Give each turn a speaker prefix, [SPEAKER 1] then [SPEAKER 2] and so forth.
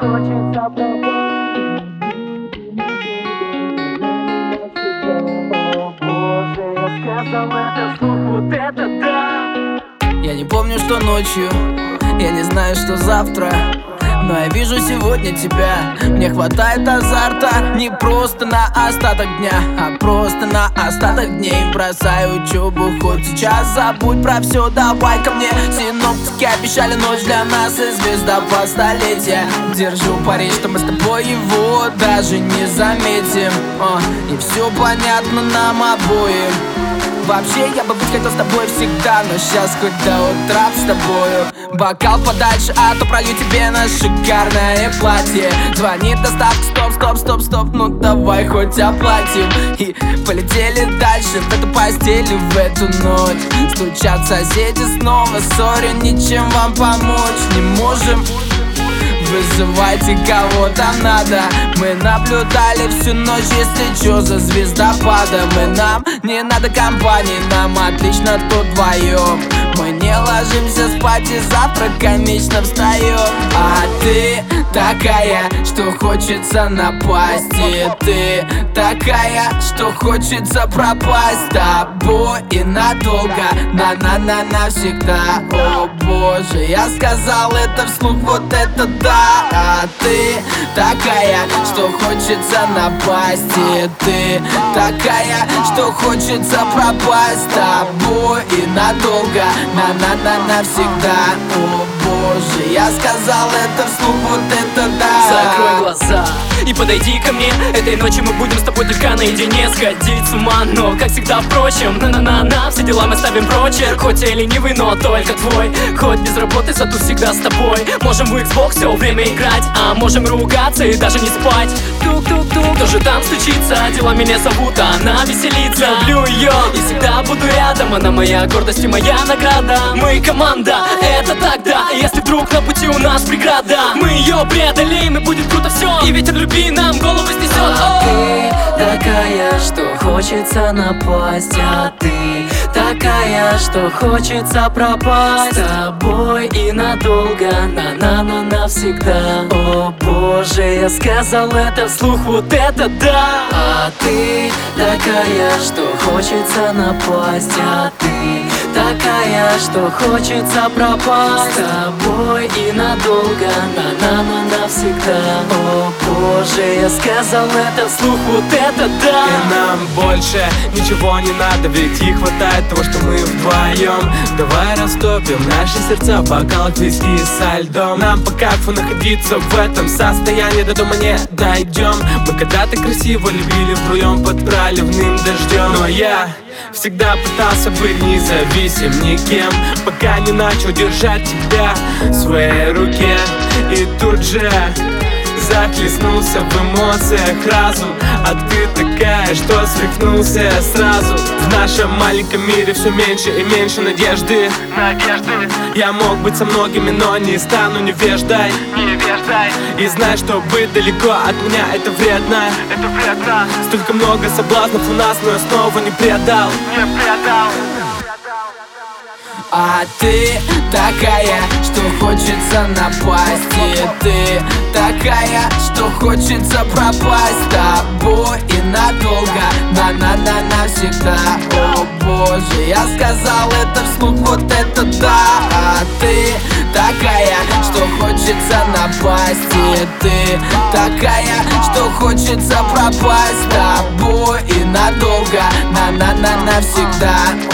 [SPEAKER 1] хочется пропасть. О боже, я сказал это вслух, вот это да.
[SPEAKER 2] Я не помню, что ночью, я не знаю, что завтра, но я вижу сегодня тебя. Мне хватает азарта не просто на остаток дня, а просто на остаток дней. Бросаю учебу, хоть сейчас забудь про все, давай ко мне. Синоптики обещали ночь для нас и звездопад столетия. Держу пари, что мы с тобой его даже не заметим. И все понятно нам обоим. Вообще я бы хотел с тобой всегда, но сейчас хоть до утра с тобою. Бокал подальше, а то пролью тебе на шикарное платье. Звонит доставка, стоп, ну давай хоть оплатим. И полетели дальше в эту постель, в эту ночь. Стучат соседи снова, ссорю, ничем вам помочь не можем. Вызывайте кого там надо. Мы наблюдали всю ночь, если чё, за звездопадом. И нам не надо компании, нам отлично тут вдвоем. Мы не ложимся спать и завтра комично встаем. А ты такая, что хочется напасть. И ты такая, что хочется пропасть с тобой и надолго, на навсегда. О боже, я сказал это вслух, вот это да. А ты такая, что хочется напасть. И ты такая, что хочется пропасть с тобой и надолго, на навсегда. О боже, я сказал это вслух, вот это да.
[SPEAKER 3] Закрой глаза и подойди ко мне. Этой ночью мы будем с тобой только наедине. Сходить с ума, но как всегда впрочем. На все дела мы ставим прочерк. Хоть я ленивый, но только твой. Хоть без работы, зато всегда с тобой. Можем в Xbox все время играть, а можем ругаться и даже не спать. Тук-тук-тук, тоже там стучится. Дела меня зовут, а она веселится. Люблю ее и всегда буду рядом. Она моя гордость и моя награда. Мы команда, это тогда. Если вдруг на пути у нас преграда, мы ее преодолеем и будет круто все. И ветер любви нам голову снесет.
[SPEAKER 4] А ты такая, что хочется напасть. А ты такая, что хочется пропасть с тобой и надолго, на навсегда. О боже, я сказал это вслух, вот это да. А ты такая, что хочется напасть. А ты такая, что хочется пропасть с тобой и надолго, на навсегда. О боже, я сказал это вслух, вот это да.
[SPEAKER 5] И нам больше ничего не надо, ведь и хватает того, что мы вдвоем. Давай растопим наши сердца в бокалах виски со льдом. Нам по кайфу находиться в этом состоянии, до дома не дойдем. Мы когда-то красиво любили вдвоем под проливным дождем. Но я всегда пытался быть независим никем, пока не начал держать тебя в своей руке. И тут же захлестнулся в эмоциях разум. А ты такая, что свихнулся сразу. В нашем маленьком мире все меньше и меньше надежды. Я мог быть со многими, но не стану невеждой. И знай, что быть далеко от меня это вредно. Столько много соблазнов у нас, но я снова не предал.
[SPEAKER 2] А ты такая, что хочется напасть. И ты такая, что хочется пропасть с тобой и надолго, на навсегда. О боже, я сказал это вслух, вот это да. А ты такая, что хочется напасть. И ты такая, что хочется пропасть с тобой и надолго, на навсегда.